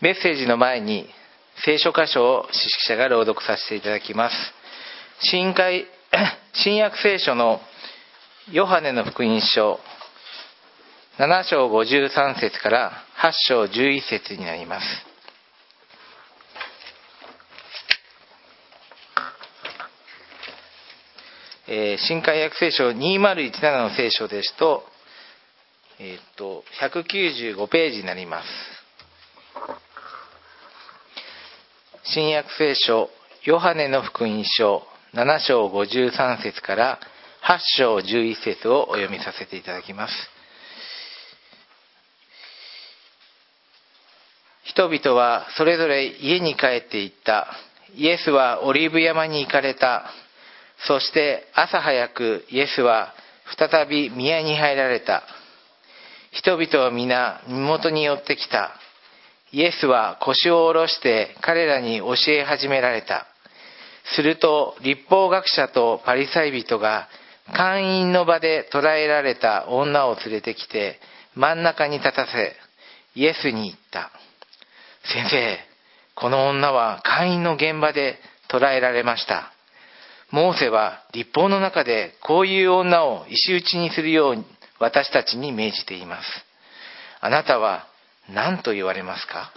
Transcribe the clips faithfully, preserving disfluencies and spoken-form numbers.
メッセージの前に聖書箇所を司識者が朗読させていただきます。新海新約聖書のヨハネの福音書なな章ごじゅうさん節からはち章じゅういち節になります。えー、新海約聖書にせんじゅうななの聖書ですと、えー、っとひゃくきゅうじゅうごページになります。新約聖書ヨハネの福音書なな章ごじゅうさん節からはち章じゅういち節をお読みさせていただきます。人々はそれぞれ家に帰って行った。イエスはオリーブ山に行かれた。そして朝早くイエスは再び宮に入られた。人々は皆身元に寄ってきた。イエスは腰を下ろして彼らに教え始められた。すると律法学者とパリサイ人が会員の場で捕らえられた女を連れてきて真ん中に立たせ、イエスに言った。先生、この女は会員の現場で捕らえられました。モーセは律法の中でこういう女を石打ちにするよう私たちに命じています。あなたは何と言われますか？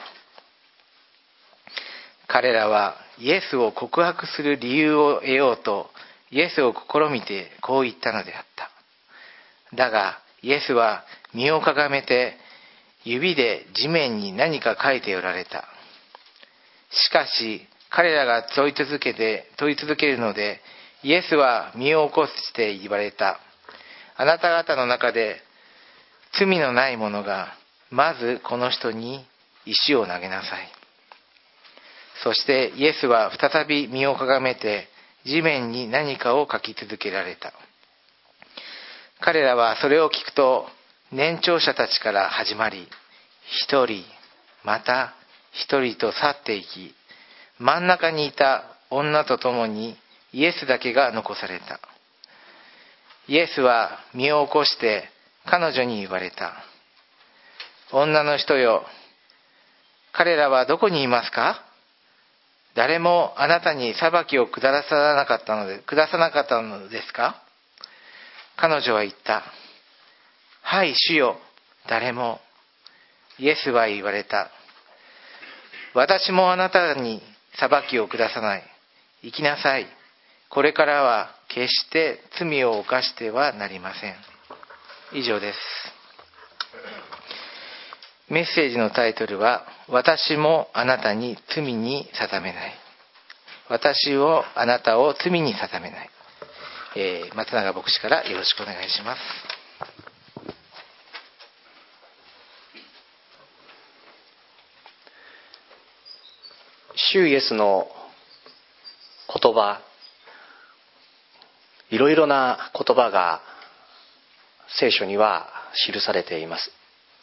彼らはイエスを告白する理由を得ようとイエスを試みてこう言ったのであった。だがイエスは身をかがめて指で地面に何か書いておられた。しかし彼らが問い続けて問い続けるのでイエスは身を起こして言われた。あなた方の中で罪のない者がまずこの人に石を投げなさい。そしてイエスは再び身をかがめて地面に何かを書き続けられた。彼らはそれを聞くと年長者たちから始まり一人また一人と去っていき、真ん中にいた女と共にイエスだけが残された。イエスは身を起こして彼女に言われた。女の人よ、彼らはどこにいますか？誰もあなたに裁きを下さなかったので、下さなかったのですか？彼女は言った。はい、主よ、誰も。イエスは言われた。私もあなたに裁きを下さない。行きなさい。これからは決して罪を犯してはなりません。以上です。メッセージのタイトルは、私もあなたに罪に定めない。私をあなたを罪に定めない。えー、松永牧師からよろしくお願いします。 主イエスの言葉、いろいろな言葉が聖書には記されています。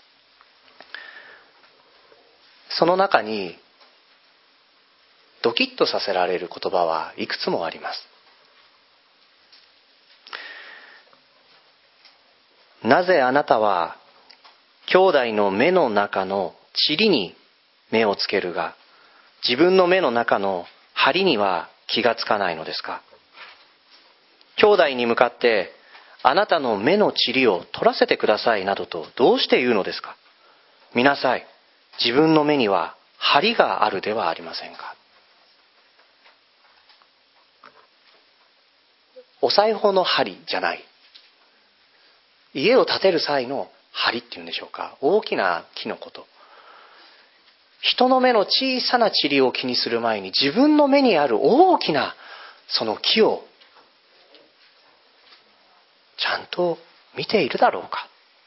その中にドキッとさせられる言葉はいくつもあります。なぜあなたは兄弟の目の中の塵に目をつけるが、自分の目の中の針には気がつかないのですか？兄弟に向かってあなたの目の塵を取らせてくださいなどとどうして言うのですか？見なさい、自分の目には針があるではありませんか。お裁縫の針じゃない、家を建てる際の針っていうんでしょうか、大きな木のこと。人の目の小さな塵を気にする前に自分の目にある大きなその木をちゃんと見ているだろうか。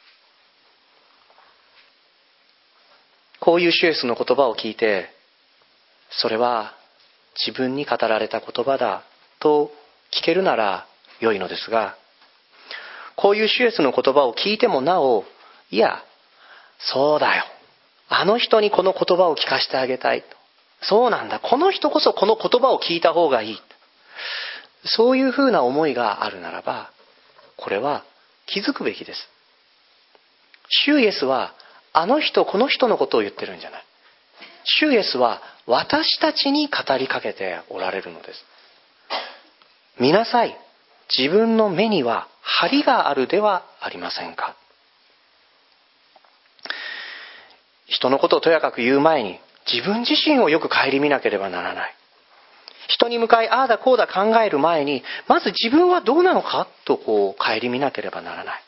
こういう主イエスの言葉を聞いて、それは自分に語られた言葉だと聞けるなら良いのですが、こういう主イエスの言葉を聞いてもなお、いや、そうだよ、あの人にこの言葉を聞かせてあげたいと、そうなんだ、この人こそこの言葉を聞いた方がいい、そういうふうな思いがあるならば、これは気づくべきです。主イエスはあの人この人のことを言ってるんじゃない。 主イエスは私たちに語りかけておられるのです。見なさい、自分の目には針があるではありませんか。人のことをとやかく言う前に自分自身をよく顧みなければならない。人に向かいああだこうだ考える前に、まず自分はどうなのかとこう顧みなければならない。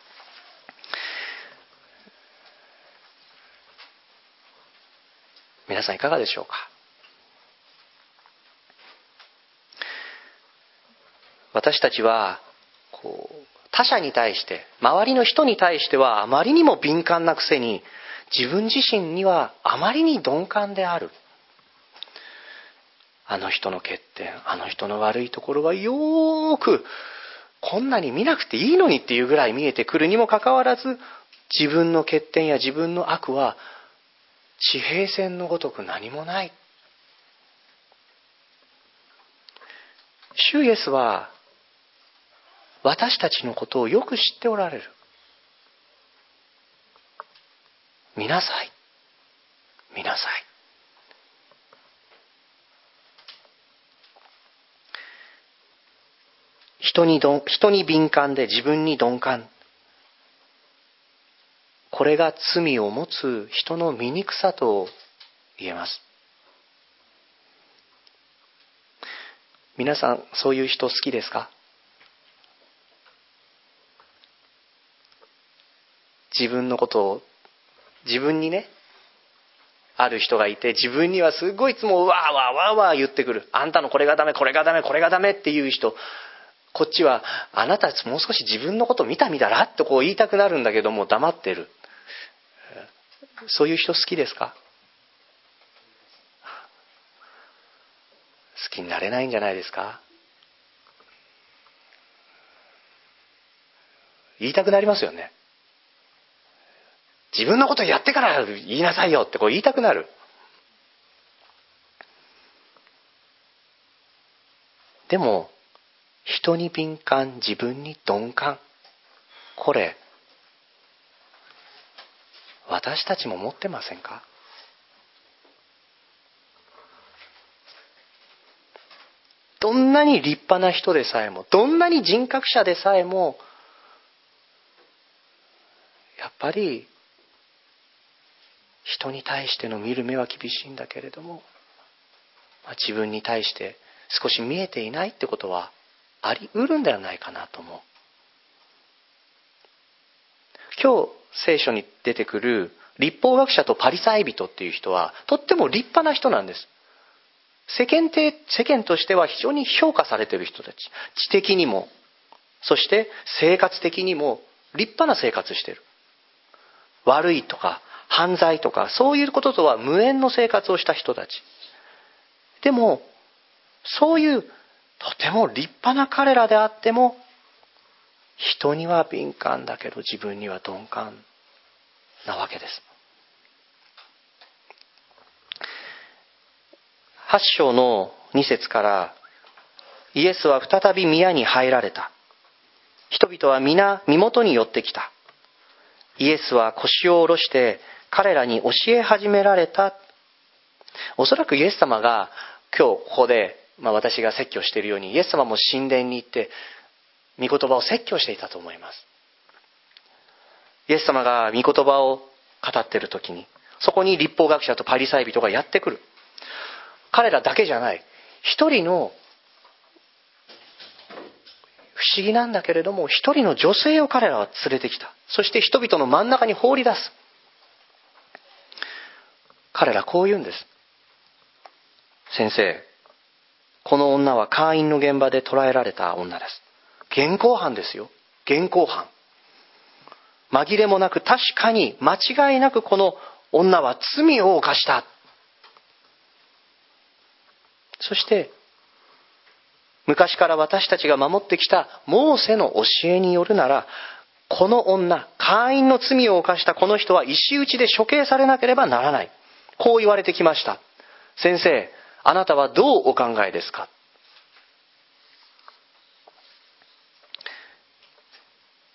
皆さんいかがでしょうか。私たちはこう他者に対して、周りの人に対してはあまりにも敏感なくせに、自分自身にはあまりに鈍感である。あの人の欠点、あの人の悪いところはよーくこんなに見なくていいのにっていうぐらい見えてくるにもかかわらず、自分の欠点や自分の悪は地平線のごとく何もない。主イエスは私たちのことをよく知っておられる。見なさい、見なさい。人にど人に敏感で自分に鈍感。これが罪を持つ人の醜さと言えます。皆さんそういう人好きですか？自分のことを自分にね、ある人がいて、自分にはすごいいつもわーわーわーわー言ってくる。あんたのこれがダメ、これがダメ、これがダメっていう人。こっちはあなたもう少し自分のこと見た見たらってこう言いたくなるんだけども黙ってる。そういう人好きですか？好きになれないんじゃないですか？言いたくなりますよね。自分のことやってから言いなさいよってこう言いたくなる。でも人に敏感、自分に鈍感、これ私たちも持ってませんか？どんなに立派な人でさえも、どんなに人格者でさえも、やっぱり人に対しての見る目は厳しいんだけれども、自分に対して少し見えていないってことはあり得るんではないかなと思う。今日聖書に出てくる律法学者とパリサイ人っていう人はとっても立派な人なんです。世間体、世間としては非常に評価されている人たち。知的にも、そして生活的にも立派な生活している。悪いとか犯罪とかそういうこととは無縁の生活をした人たち。でもそういうとても立派な彼らであっても、人には敏感だけど自分には鈍感なわけです。はち章のに節から、イエスは再び宮に入られた。人々は皆身元に寄ってきた。イエスは腰を下ろして彼らに教え始められた。おそらくイエス様が今日ここで、まあ、私が説教しているように、イエス様も神殿に行って御言葉を説教していたと思います。イエス様が御言葉を語っている時に、そこに律法学者とパリサイ人がやってくる。彼らだけじゃない、一人の不思議なんだけれども一人の女性を彼らは連れてきた。そして人々の真ん中に放り出す。彼らこう言うんです。先生、この女は姦淫の現場で捕らえられた女です。現行犯ですよ。現行犯。紛れもなく確かに間違いなくこの女は罪を犯した。そして昔から私たちが守ってきたモーセの教えによるなら、この女、姦淫の罪を犯したこの人は石打ちで処刑されなければならない。こう言われてきました。先生、あなたはどうお考えですか？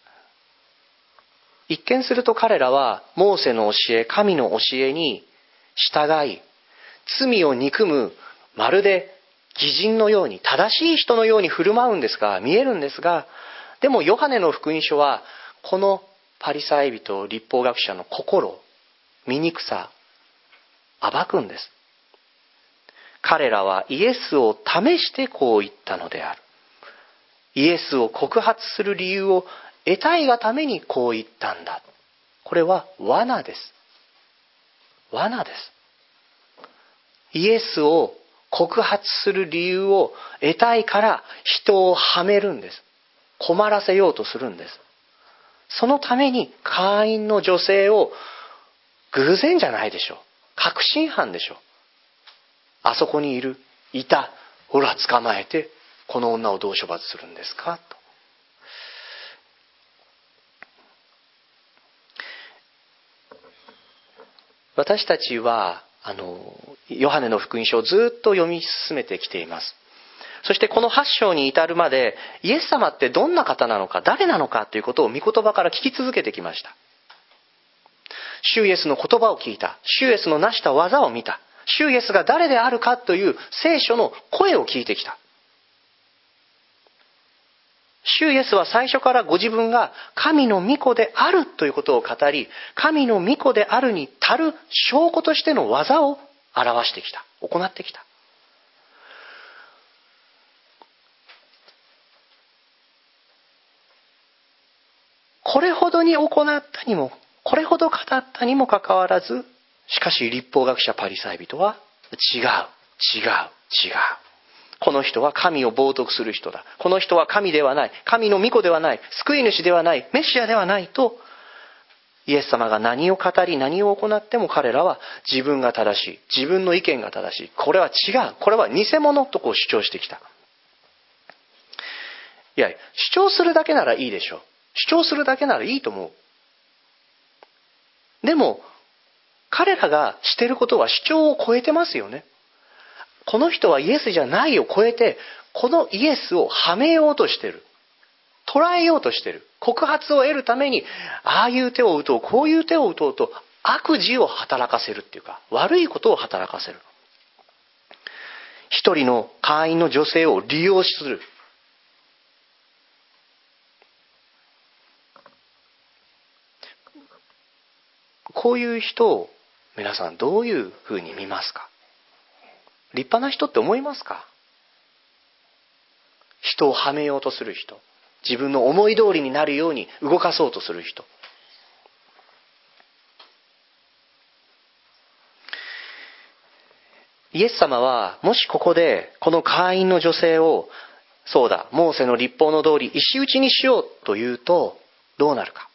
一見すると彼らはモーセの教え、神の教えに従い、罪を憎むまるで義人のように、正しい人のように振る舞うんですが、見えるんですが、でもヨハネの福音書はこのパリサイ人、律法学者の心、醜さ、暴くんです。彼らはイエスを試してこう言ったのである。イエスを告発する理由を得たいがためにこう言ったんだ。これは罠です。罠です。イエスを告発する理由を得たいから人をはめるんです。困らせようとするんです。そのために会員の女性を、偶然じゃないでしょう。確信犯でしょう。あそこにいる、いた、ほら捕まえて、この女をどう処罰するんですかと。私たちはあのヨハネの福音書をずっと読み進めてきています。そしてこのはち章に至るまで、イエス様ってどんな方なのか、誰なのかということを御言葉から聞き続けてきました。主イエスの言葉を聞いた。主イエスの成した技を見た。主イエスが誰であるかという聖書の声を聞いてきた。主イエスは最初からご自分が神の御子であるということを語り、神の御子であるに足る証拠としての技を表してきた。行ってきた。これほどに行ったにも、これほど語ったにもかかわらず、しかし律法学者パリサイ人は違う、違う、違う。この人は神を冒涜する人だ。この人は神ではない。神の御子ではない。救い主ではない。メシアではないと、イエス様が何を語り何を行っても彼らは自分が正しい。自分の意見が正しい。これは違う。これは偽物とこう主張してきた。いや、主張するだけならいいでしょう。主張するだけならいいと思う。でも、彼らがしていることは主張を超えてますよね。この人はイエスじゃないを超えて、このイエスをはめようとしている。捉えようとしている。告発を得るために、ああいう手を打とう、こういう手を打とうと、悪事を働かせるっていうか、悪いことを働かせる。一人の会員の女性を利用する。こういう人を皆さんどういうふうに見ますか？立派な人って思いますか？人をはめようとする人、自分の思い通りになるように動かそうとする人。イエス様はもしここでこの会員の女性を、そうだ、モーセの律法の通り石打ちにしようというとどうなるか。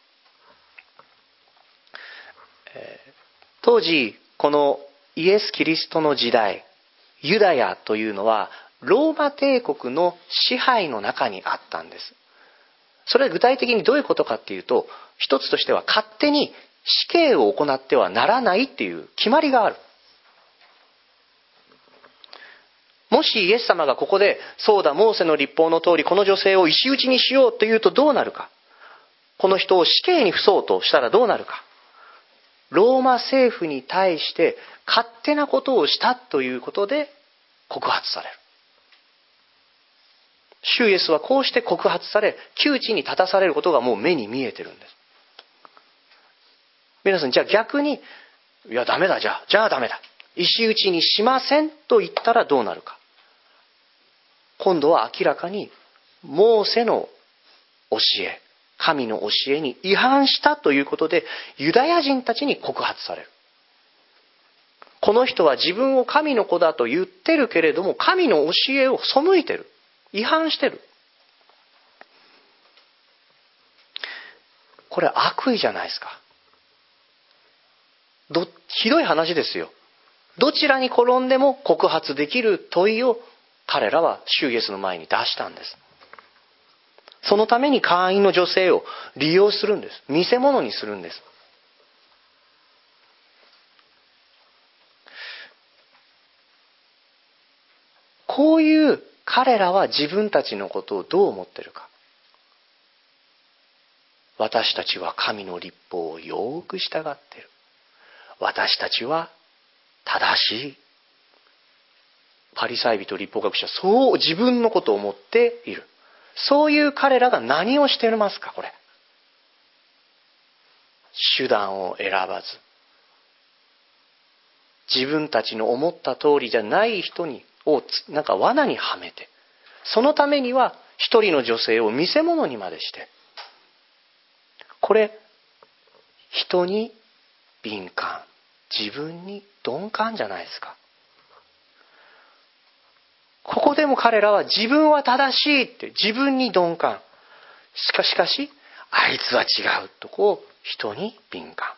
当時このイエス・キリストの時代、ユダヤというのはローマ帝国の支配の中にあったんです。それは具体的にどういうことかっていうと、一つとしては勝手に死刑を行ってはならないっていう決まりがある。もしイエス様がここで、そうだ、モーセの律法の通りこの女性を石打ちにしようというとどうなるか。この人を死刑に付そうとしたらどうなるか。ローマ政府に対して勝手なことをしたということで告発される。主イエスはこうして告発され、窮地に立たされることがもう目に見えてるんです。皆さん、じゃあ逆に、いやダメだ、じゃあ、じゃあダメだ。石打ちにしませんと言ったらどうなるか。今度は明らかにモーセの教え、神の教えに違反したということでユダヤ人たちに告発される。この人は自分を神の子だと言ってるけれども、神の教えを背いてる。違反してる。これ悪意じゃないですか。どひどい話ですよ。どちらに転んでも告発できる問いを彼らは主イエスの前に出したんです。そのために会員の女性を利用するんです。見せ物にするんです。こういう彼らは自分たちのことをどう思っているか。私たちは神の律法をよく従っている。私たちは正しい。パリサイ人、律法学者、そう自分のことを思っている。そういう彼らが何をしていますか、これ。手段を選ばず、自分たちの思った通りじゃない人にをなんか罠にはめて、そのためには一人の女性を見せ物にまでして、これ人に敏感、自分に鈍感じゃないですか。ここでも彼らは自分は正しいって自分に鈍感。しかしかしあいつは違うとこう人に敏感。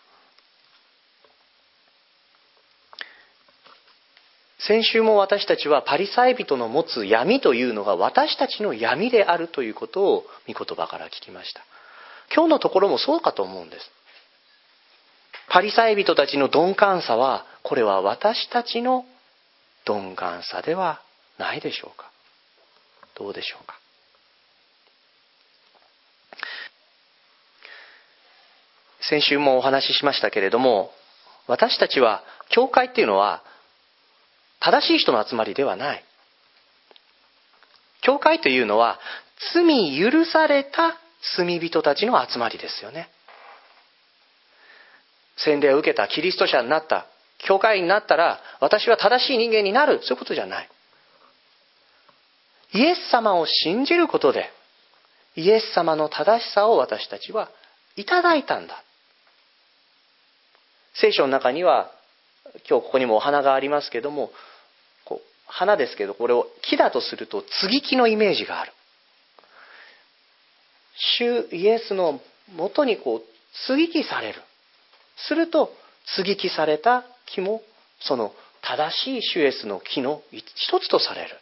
先週も私たちはパリサイ人の持つ闇というのが私たちの闇であるということを御言葉から聞きました。今日のところもそうかと思うんです。パリサイ人たちの鈍感さは、これは私たちの鈍感さではないでしょうか。どうでしょうか。先週もお話ししましたけれども、私たちは教会っていうのは正しい人の集まりではない。教会というのは罪許された罪人たちの集まりですよね。洗礼を受けた、キリスト者になった、教会員になったら私は正しい人間になる、そういうことじゃない。イエス様を信じることでイエス様の正しさを私たちはいただいたんだ。聖書の中には今日ここにもお花がありますけども、こう花ですけど、これを木だとすると接ぎ木のイメージがある。主イエスのもとにこう接ぎ木される。すると接ぎ木された木もその正しい主イエスの木の一つとされる。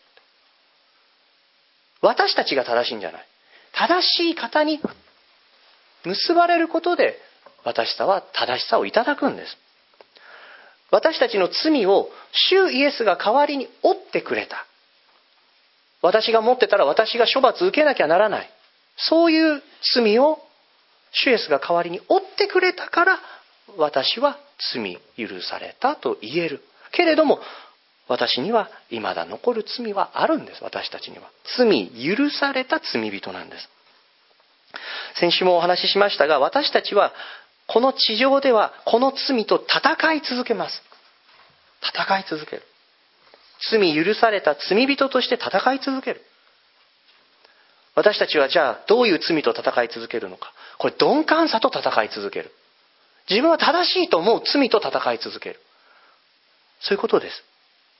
私たちが正しいんじゃない。正しい方に結ばれることで私たちは正しさをいただくんです。私たちの罪を主イエスが代わりに負ってくれた。私が持ってたら私が処罰受けなきゃならない。そういう罪を主イエスが代わりに負ってくれたから私は罪許されたと言える。けれども私には未だ残る罪はあるんです。私たちには罪許された罪人なんです。先週もお話ししましたが、私たちはこの地上ではこの罪と戦い続けます。戦い続ける。罪許された罪人として戦い続ける。私たちはじゃあどういう罪と戦い続けるのか。これ鈍感さと戦い続ける。自分は正しいと思う罪と戦い続ける。そういうことです。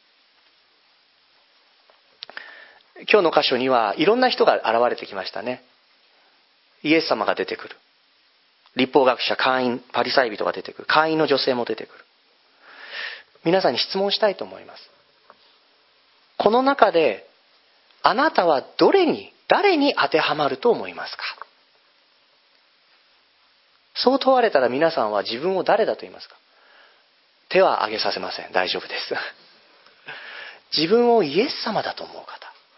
今日の箇所にはいろんな人が現れてきましたね。イエス様が出てくる。律法学者、会員、パリサイ人が出てくる。会員の女性も出てくる。皆さんに質問したいと思います。この中であなたはどれに、誰に当てはまると思いますか。そう問われたら皆さんは自分を誰だと言いますか。手は挙げさせません。大丈夫です。自分をイエス様だと思う方。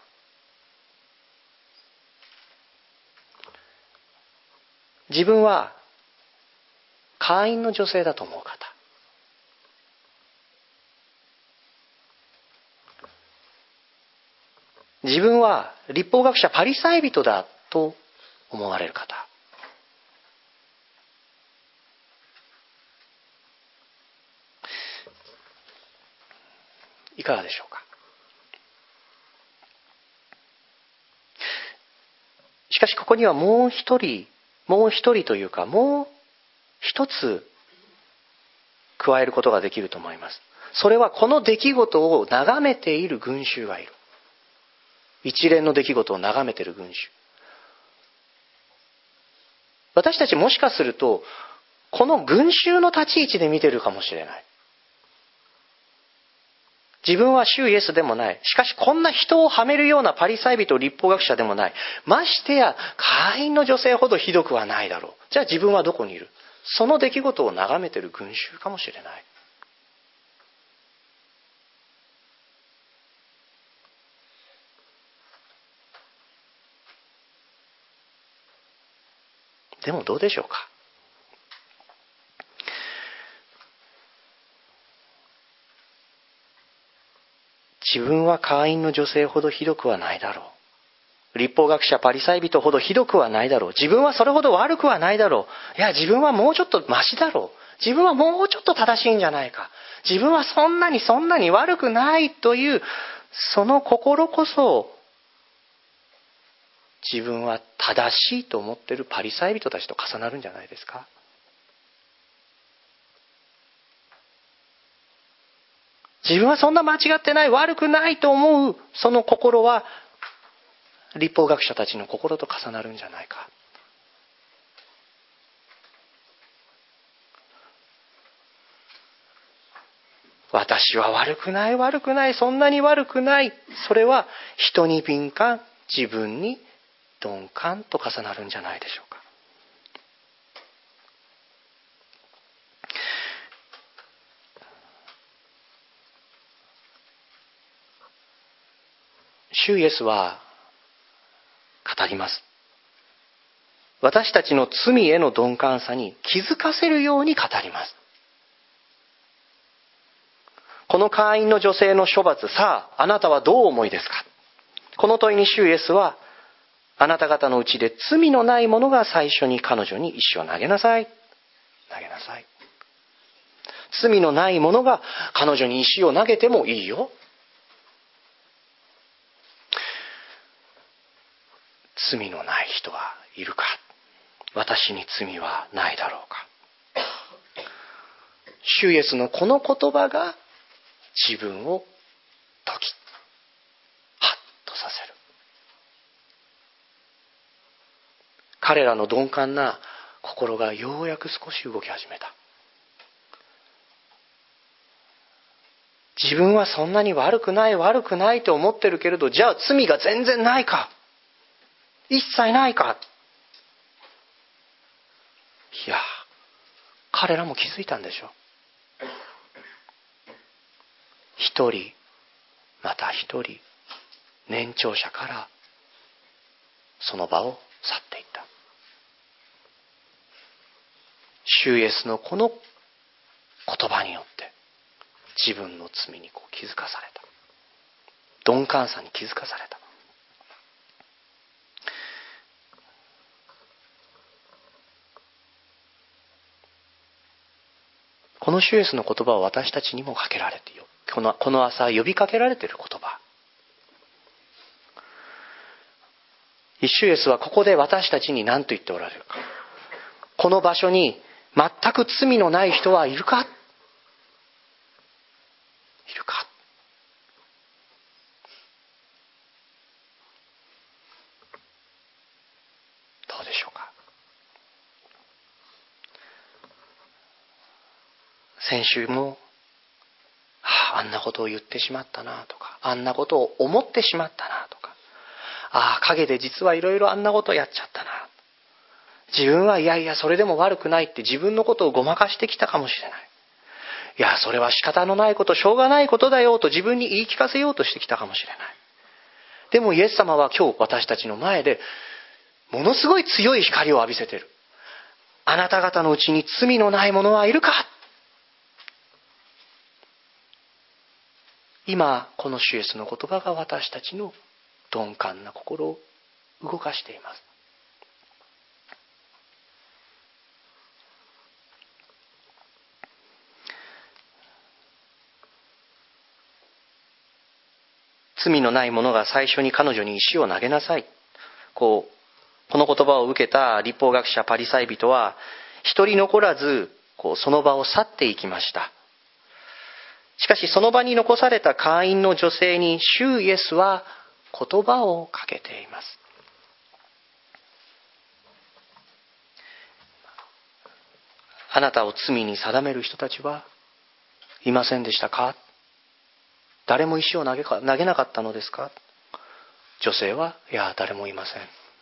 自分は会員の女性だと思う方。自分は律法学者パリサイ人だと思われる方。いかがでしょうか。しかしここにはもう一人、もう一人というかもう一つ加えることができると思います。それはこの出来事を眺めている群衆がいる。一連の出来事を眺めている群衆。私たちもしかするとこの群衆の立ち位置で見ているかもしれない。自分は主イエスでもない。しかしこんな人をはめるようなパリサイ人、律法学者でもない。ましてや会員の女性ほどひどくはないだろう。じゃあ自分はどこにいる？その出来事を眺めている群衆かもしれない。でもどうでしょうか。 自分は会員の女性ほどひどくはないだろう。律法学者パリサイ人ほどひどくはないだろう。自分はそれほど悪くはないだろう。いや、自分はもうちょっとマシだろう。自分はもうちょっと正しいんじゃないか。自分はそんなにそんなに悪くないという、その心こそ、自分は正しいと思っているパリサイ人たちと重なるんじゃないですか。自分はそんな間違ってない、悪くないと思う、その心は、律法学者たちの心と重なるんじゃないか。私は悪くない、悪くない、そんなに悪くない。それは人に敏感、自分に鈍感と重なるんじゃないでしょうか。主イエスは語ります。私たちの罪への鈍感さに気づかせるように語ります。この会員の女性の処罰、さあ、あなたはどう思いですか。この問いに主イエスは、あなた方のうちで罪のない者が最初に彼女に石を投げなさい。投げなさい。罪のない者が彼女に石を投げてもいいよ。罪のない人はいるか。私に罪はないだろうか。主イエスのこの言葉が自分をドキッ、ハッとさせる。彼らの鈍感な心がようやく少し動き始めた。自分はそんなに悪くない悪くないと思ってるけれど、じゃあ罪が全然ないか、一切ないか。いや、彼らも気づいたんでしょう。一人また一人年長者からその場を去っていった。主イエスのこの言葉によって自分の罪にこう気づかされた。鈍感さに気づかされた。この主イエスの言葉は私たちにもかけられている。この、この朝呼びかけられている言葉。主イエスはここで私たちに何と言っておられるか。この場所に全く罪のない人はいるか？いるか？どうでしょうか。先週も、はあ、あんなことを言ってしまったなとか、あんなことを思ってしまったなとか、ああ陰で実はいろいろあんなことをやっちゃったな。自分はいやいやそれでも悪くないって自分のことをごまかしてきたかもしれない。いやそれは仕方のないこと、しょうがないことだよと自分に言い聞かせようとしてきたかもしれない。でもイエス様は今日私たちの前でものすごい強い光を浴びせている。あなた方のうちに罪のない者はいるか。今この主イエスの言葉が私たちの鈍感な心を動かしています。罪のない者が最初に彼女に石を投げなさい。こうこの言葉を受けた律法学者パリサイ人は一人残らずこうその場を去っていきました。しかしその場に残された会員の女性に主イエスは言葉をかけています。あなたを罪に定める人たちはいませんでしたか？誰も石を投げか、投げなかったのですか？女性は、いや誰もいません。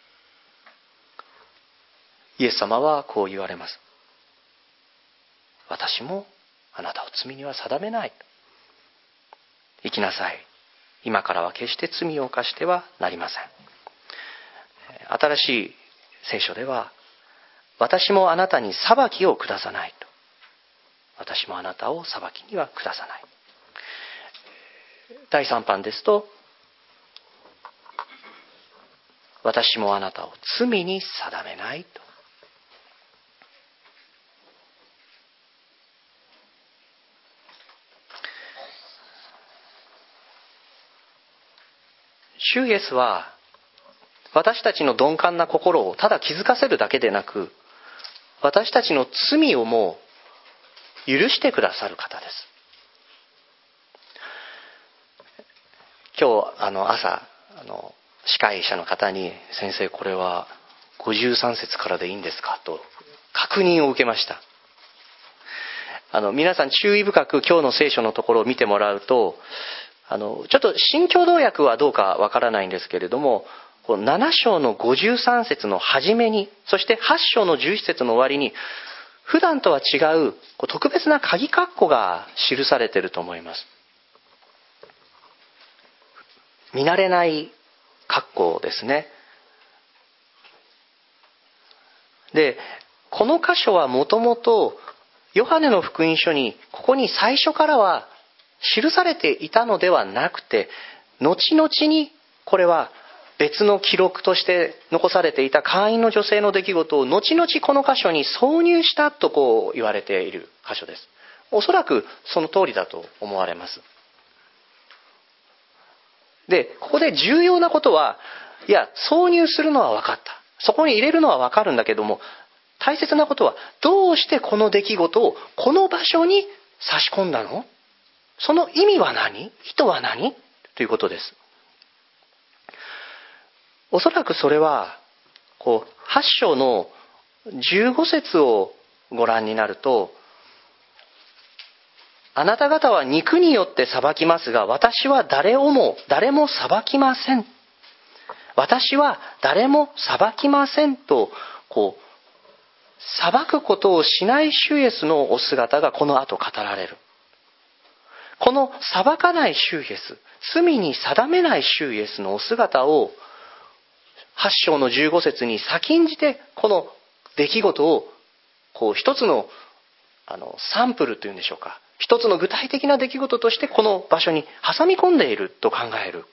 イエス様はこう言われます。私もあなたを罪には定めない。行きなさい。今からは決して罪を犯してはなりません。新しい聖書では、私もあなたに裁きを下さないと。私もあなたを裁きには下さない。 だいさんばんですと、私もあなたを罪に定めないと。主イエスは私たちの鈍感な心をただ気づかせるだけでなく、私たちの罪をも許してくださる方です。今日あの朝あの司会者の方に、先生これはごじゅうさん節からでいいんですかと確認を受けました。あの皆さん注意深く今日の聖書のところを見てもらうと、あのちょっと新共同訳はどうかわからないんですけれども、このなな章のごじゅうさん節の初めに、そしてはち章のじゅういち節の終わりに、普段とは違うこう特別な鍵括弧が記されていると思います。見慣れない括弧ですね。で、この箇所はもともとヨハネの福音書にここに最初からは記されていたのではなくて、後々にこれは別の記録として残されていた会員の女性の出来事を後々この箇所に挿入したとこう言われている箇所です。おそらくその通りだと思われます。で、ここで重要なことは、いや、挿入するのは分かった。そこに入れるのは分かるんだけども、大切なことは、どうしてこの出来事をこの場所に差し込んだの？その意味は何？意図は何？ということです。おそらくそれは、こう、はち章のじゅうご節をご覧になると、あなた方は肉によって裁きますが、私は誰をも、誰も裁きません。私は誰も裁きませんと、こう、裁くことをしない主イエスのお姿がこの後語られる。この裁かない主イエス、罪に定めない主イエスのお姿を、はち章のじゅうご節に先んじてこの出来事をこう一つのあのサンプルというんでしょうか、一つの具体的な出来事としてこの場所に挟み込んでいると考える。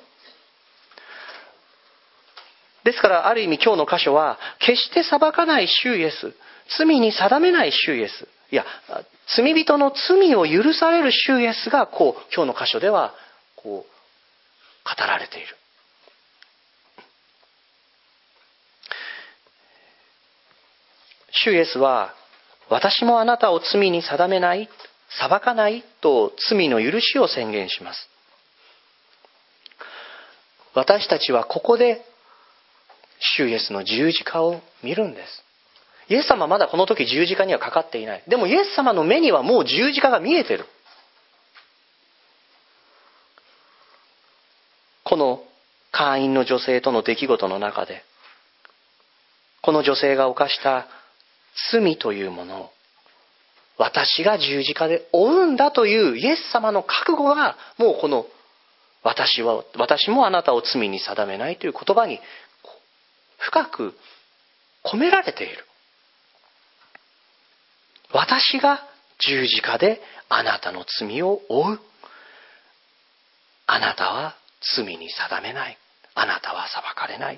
ですからある意味今日の箇所は決して裁かない主イエス、罪に定めない主イエス、いや罪人の罪を許される主イエスがこう今日の箇所ではこう語られている。主イエスは、私もあなたを罪に定めない、裁かないと罪の許しを宣言します。私たちはここで主イエスの十字架を見るんです。イエス様はまだこの時十字架にはかかっていない。でもイエス様の目にはもう十字架が見えてる。この会員の女性との出来事の中で、この女性が犯した罪というものを私が十字架で負うんだというイエス様の覚悟がもうこの私は私もあなたを罪に定めないという言葉に深く込められている。私が十字架であなたの罪を負う。あなたは罪に定めない。あなたは裁かれない。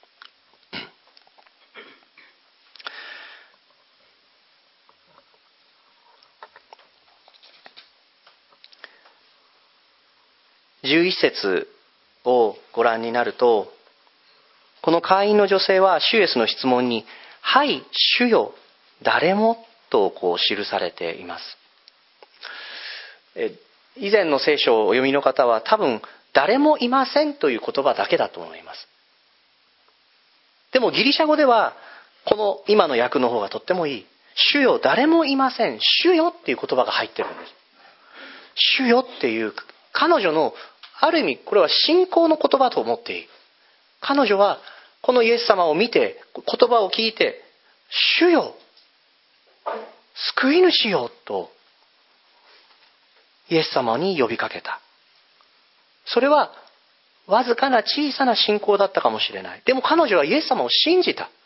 じゅういち節をご覧になると、この会員の女性は主イエスの質問に、はい主よ誰もとこう記されています。え以前の聖書をお読みの方は多分誰もいませんという言葉だけだと思います。でもギリシャ語ではこの今の訳の方がとってもいい。主よ誰もいません、主よっていう言葉が入ってるんです。主よっていう彼女のある意味これは信仰の言葉と思っていい。彼女はこのイエス様を見て言葉を聞いて、主よ救い主よとイエス様に呼びかけた。それはわずかな小さな信仰だったかもしれない。でも彼女はイエス様を信じた。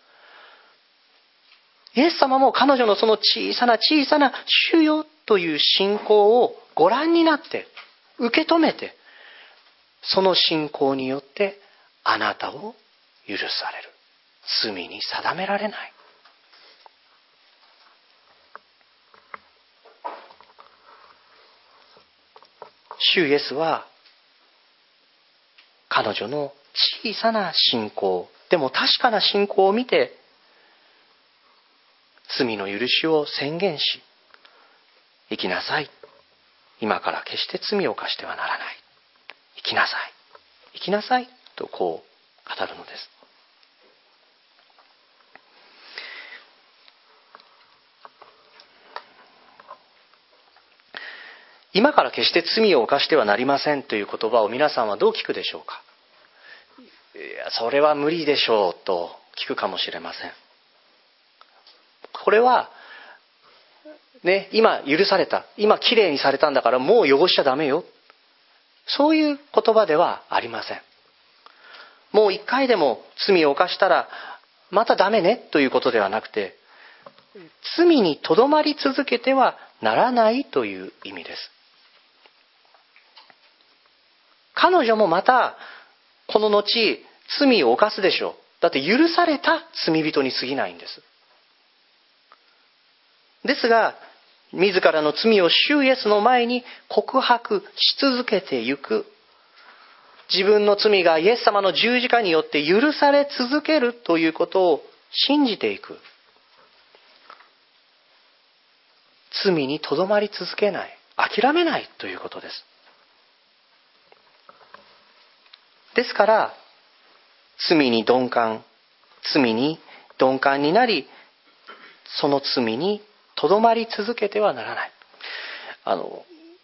イエス様も彼女のその小さな小さな主よという信仰をご覧になって受け止めて、 その信仰によってあなたを許される。罪に定められない。主イエスは彼女の小さな信仰、でも確かな信仰を見て罪の許しを宣言し、生きなさい。今から決して罪を犯してはならない。生きなさい。生きなさい。とこう語るのです。今から決して罪を犯してはなりませんという言葉を皆さんはどう聞くでしょうか。いや、それは無理でしょうと聞くかもしれません。これはね、今許された、今きれいにされたんだからもう汚しちゃダメよ、そういう言葉ではありません。もう一回でも罪を犯したらまたダメねということではなくて、罪にとどまり続けてはならないという意味です。彼女もまたこの後罪を犯すでしょう。だって許された罪人に過ぎないんです。ですが自らの罪を主イエスの前に告白し続けてゆく、自分の罪がイエス様の十字架によって許され続けるということを信じていく。罪にとどまり続けない、諦めないということです。ですから罪に鈍感、罪に鈍感になり、その罪にとどまり続けてはならない。あの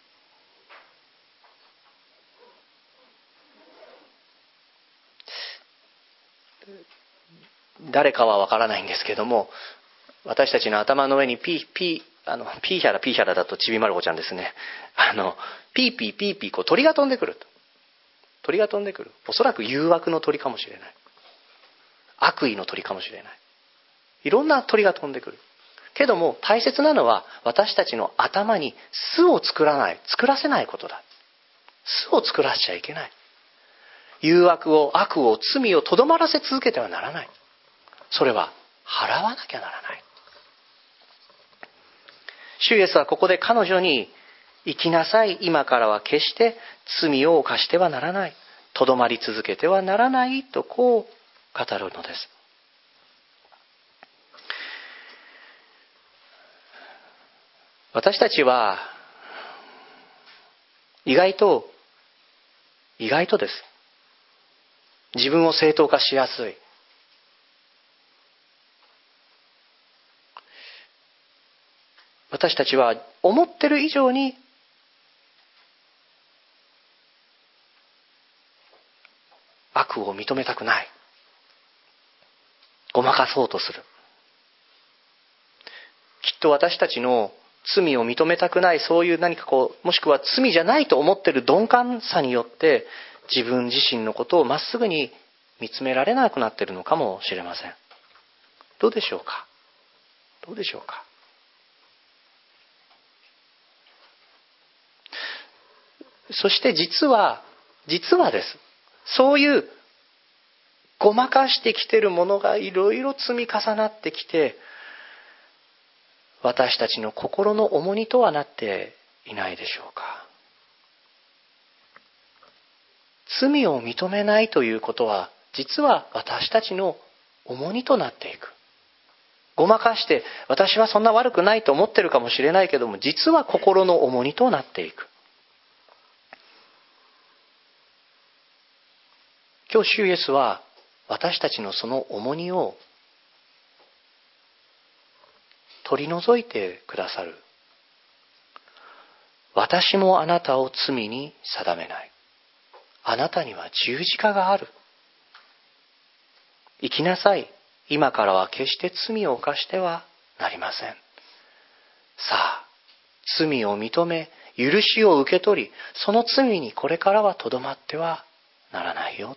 誰かはわからないんですけども、私たちの頭の上にピーピーあのピーヒャラピーヒャラだとちびまる子ちゃんですね。あのピーピーピーピーこう鳥が飛んでくると。鳥が飛んでくる。おそらく誘惑の鳥かもしれない。悪意の鳥かもしれない。いろんな鳥が飛んでくる。けども大切なのは私たちの頭に巣を作らない、作らせないことだ。巣を作らせちゃいけない。誘惑を、悪を、罪をとどまらせ続けてはならない。それは払わなきゃならない。主イエスはここで彼女に、生きなさい、今からは決して罪を犯してはならない、とどまり続けてはならないとこう語るのです。私たちは意外と意外とです。自分を正当化しやすい。私たちは思ってる以上に悪を認めたくない。ごまかそうとする。きっと私たちの罪を認めたくない、そういう何かこう、もしくは罪じゃないと思ってる鈍感さによって自分自身のことをまっすぐに見つめられなくなっているのかもしれません。どうでしょうか。どうでしょうか。そして実は実はです。そういうごまかしてきているものがいろいろ積み重なってきて、私たちの心の重荷とはなっていないでしょうか。罪を認めないということは実は私たちの重荷となっていく。ごまかして私はそんな悪くないと思ってるかもしれないけども、実は心の重荷となっていく。今日主イエスは私たちのその重荷を取り除いてくださる。私もあなたを罪に定めない。あなたには十字架がある。生きなさい。今からは決して罪を犯してはなりません。さあ、罪を認め、許しを受け取り、その罪にこれからはとどまってはならないよ。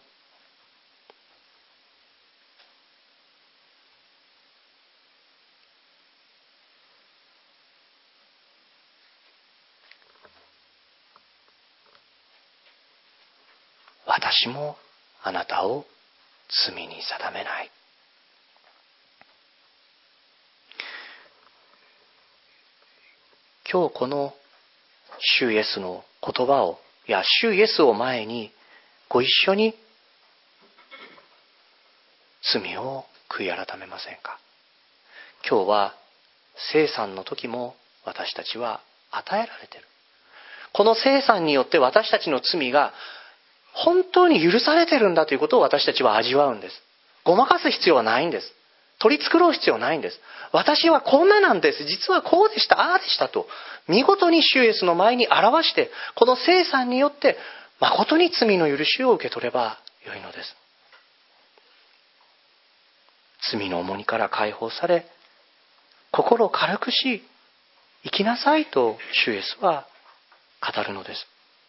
私もあなたを罪に定めない。今日この主イエスの言葉を、いや主イエスを前にご一緒に罪を悔い改めませんか。今日は聖餐の時も私たちは与えられている。この聖餐によって私たちの罪が本当に許されているんだということを私たちは味わうんです。ごまかす必要はないんです。取り繕う必要はないんです。私はこんななんです。実はこうでした、ああでしたと見事に主イエスの前に表して、この聖餐によって誠に罪の許しを受け取ればよいのです。罪の重荷から解放され、心を軽くし生きなさいと主イエスは語るのです。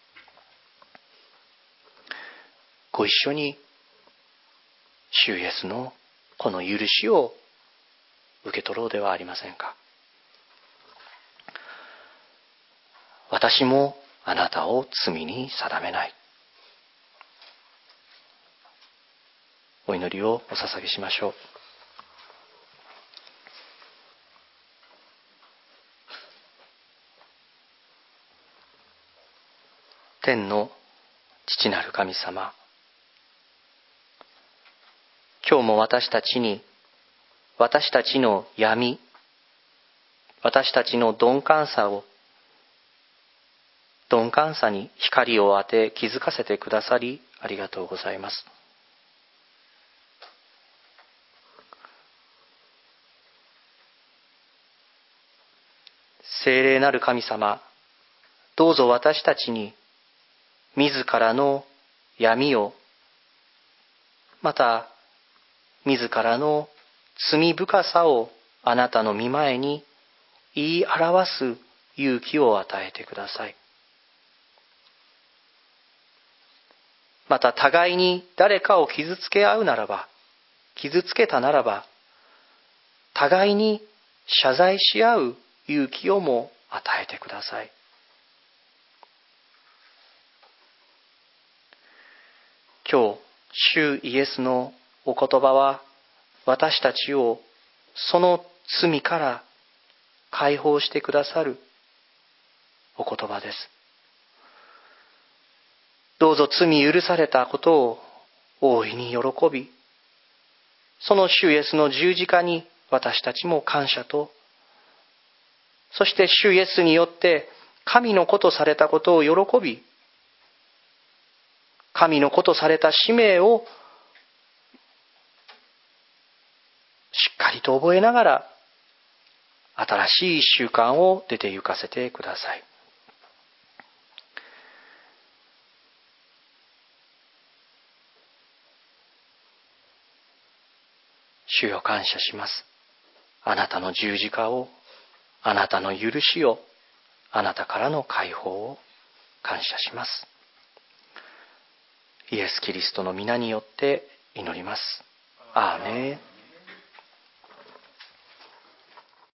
ご一緒に主イエスのこの許しを受け取ろうではありませんか。私もあなたを罪に定めない。お祈りをお捧げしましょう。天の父なる神様、今日も私たちに、私たちの闇、私たちの鈍感さを、鈍感さに光を当て気づかせてくださりありがとうございます。聖霊なる神様、どうぞ私たちに自らの闇を、また自らの罪深さをあなたの御前に言い表す勇気を与えてください。また互いに誰かを傷つけ合うならば、傷つけたならば、互いに謝罪し合う勇気をも与えてください。今日、主イエスのお言葉は私たちをその罪から解放してくださるお言葉です。どうぞ罪許されたことを大いに喜び、その主イエスの十字架に私たちも感謝と、そして主イエスによって神の子とされたことを喜び、神の子とされた使命をしっかりと覚えながら、新しい一週間を出て行かせてください。主よ、感謝します。あなたの十字架を、あなたの許しを、あなたからの解放を感謝します。イエス・キリストの皆によって祈ります。アーメン。